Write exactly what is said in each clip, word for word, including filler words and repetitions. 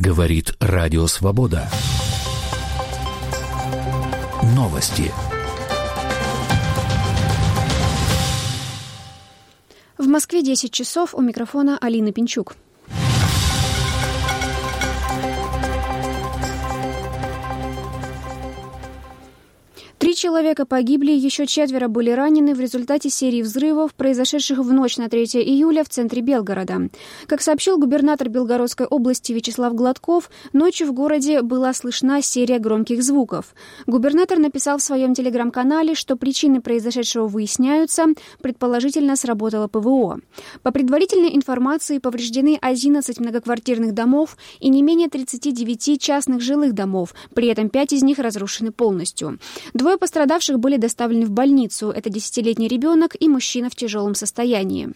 Говорит Радио Свобода. Новости. В Москве десять часов, у микрофона Алина Пинчук. Три человека погибли, еще четверо были ранены в результате серии взрывов, произошедших в ночь на третье июля в центре Белгорода. Как сообщил губернатор Белгородской области Вячеслав Гладков, ночью в городе была слышна серия громких звуков. Губернатор написал в своем телеграм-канале, что причины произошедшего выясняются, предположительно сработало ПВО. По предварительной информации повреждены одиннадцать многоквартирных домов и не менее тридцати девяти частных жилых домов, при этом пять из них разрушены полностью. Двое пострадавших были доставлены в больницу. Это десятилетний ребенок и мужчина в тяжелом состоянии.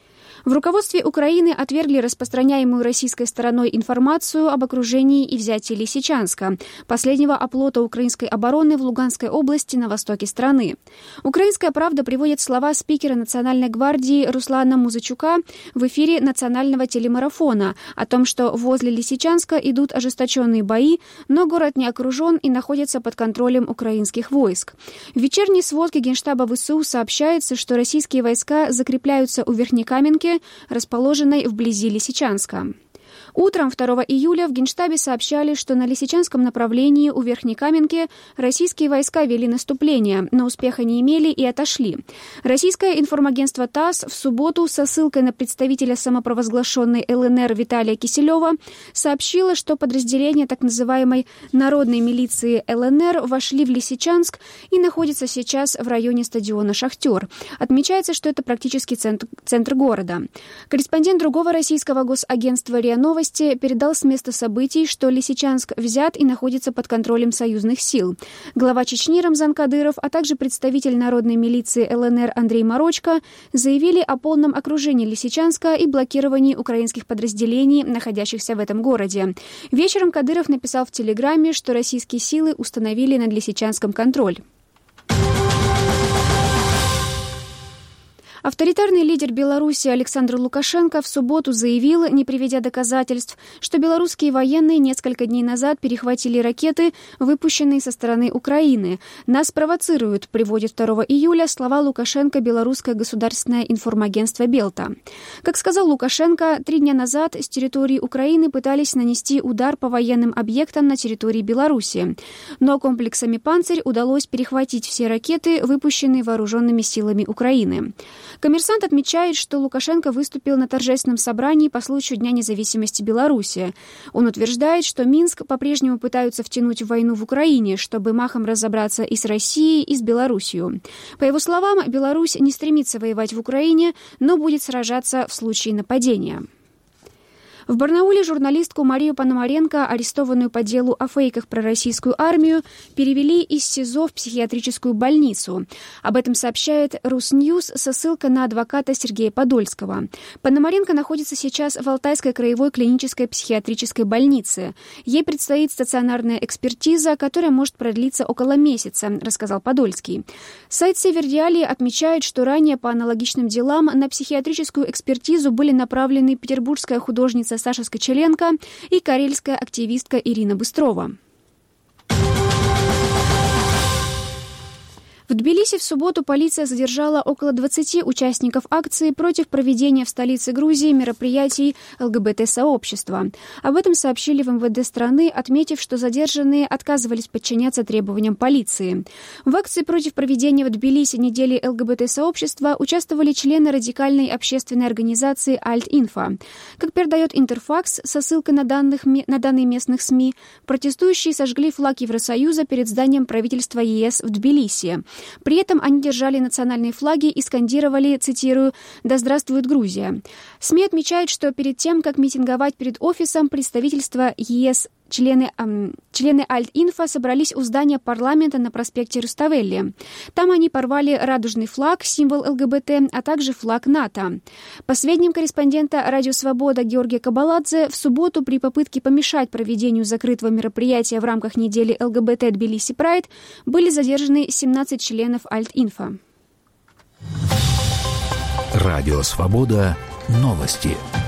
В руководстве Украины отвергли распространяемую российской стороной информацию об окружении и взятии Лисичанска, последнего оплота украинской обороны в Луганской области на востоке страны. «Украинская правда» приводит слова спикера Национальной гвардии Руслана Музычука в эфире национального телемарафона о том, что возле Лисичанска идут ожесточенные бои, но город не окружен и находится под контролем украинских войск. В вечерней сводке Генштаба ВСУ сообщается, что российские войска закрепляются у Верхнекаменки, расположенной вблизи Лисичанска. Утром второго июля в Генштабе сообщали, что на Лисичанском направлении у Верхнекаменки российские войска вели наступление, но успеха не имели и отошли. Российское информагентство ТАСС в субботу со ссылкой на представителя самопровозглашенной ЛНР Виталия Киселева сообщило, что подразделения так называемой народной милиции ЛНР вошли в Лисичанск и находятся сейчас в районе стадиона «Шахтер». Отмечается, что это практически центр, центр города. Корреспондент другого российского госагентства РИА Новости передал с места событий, что Лисичанск взят и находится под контролем союзных сил. Глава Чечни Рамзан Кадыров, а также представитель народной милиции ЛНР Андрей Марочко заявили о полном окружении Лисичанска и блокировании украинских подразделений, находящихся в этом городе. Вечером Кадыров написал в Телеграме, что российские силы установили над Лисичанском контроль. Авторитарный лидер Беларуси Александр Лукашенко в субботу заявил, не приведя доказательств, что белорусские военные несколько дней назад перехватили ракеты, выпущенные со стороны Украины. «Нас провоцируют», приводит второго июля слова Лукашенко белорусское государственное информагентство «Белта». Как сказал Лукашенко, три дня назад с территории Украины пытались нанести удар по военным объектам на территории Беларуси. Но комплексами «Панцирь» удалось перехватить все ракеты, выпущенные вооруженными силами Украины. «Коммерсант» отмечает, что Лукашенко выступил на торжественном собрании по случаю Дня независимости Беларуси. Он утверждает, что Минск по-прежнему пытаются втянуть в войну в Украине, чтобы махом разобраться и с Россией, и с Беларусью. По его словам, Беларусь не стремится воевать в Украине, но будет сражаться в случае нападения. В Барнауле журналистку Марию Пономаренко, арестованную по делу о фейках про российскую армию, перевели из СИЗО в психиатрическую больницу. Об этом сообщает Русньюз со ссылкой на адвоката Сергея Подольского. Пономаренко находится сейчас в Алтайской краевой клинической психиатрической больнице. Ей предстоит стационарная экспертиза, которая может продлиться около месяца, рассказал Подольский. Сайт «Северреалии» отмечает, что ранее по аналогичным делам на психиатрическую экспертизу были направлены петербургская художница Саша Скочеленко и карельская активистка Ирина Быстрова. В Тбилиси в субботу полиция задержала около двадцати участников акции против проведения в столице Грузии мероприятий ЛГБТ-сообщества. Об этом сообщили в эм вэ дэ страны, отметив, что задержанные отказывались подчиняться требованиям полиции. В акции против проведения в Тбилиси недели ЛГБТ-сообщества участвовали члены радикальной общественной организации Альт-Инфо. Как передает Интерфакс со ссылкой на, данных, на данные местных СМИ, протестующие сожгли флаг Евросоюза перед зданием правительства ЕС в Тбилиси. При этом они держали национальные флаги и скандировали, цитирую, «Да здравствует Грузия». СМИ отмечают, что перед тем, как митинговать перед офисом представительства ЕС, члены, эм, члены Альт-Инфо собрались у здания парламента на проспекте Руставели. Там они порвали радужный флаг, символ ЛГБТ, а также флаг НАТО. По сведениям корреспондента «Радио Свобода» Георгия Кабаладзе, в субботу при попытке помешать проведению закрытого мероприятия в рамках недели ЛГБТ Тбилиси Прайд были задержаны семнадцать членов Альт-Инфо. Радио Свобода. Новости.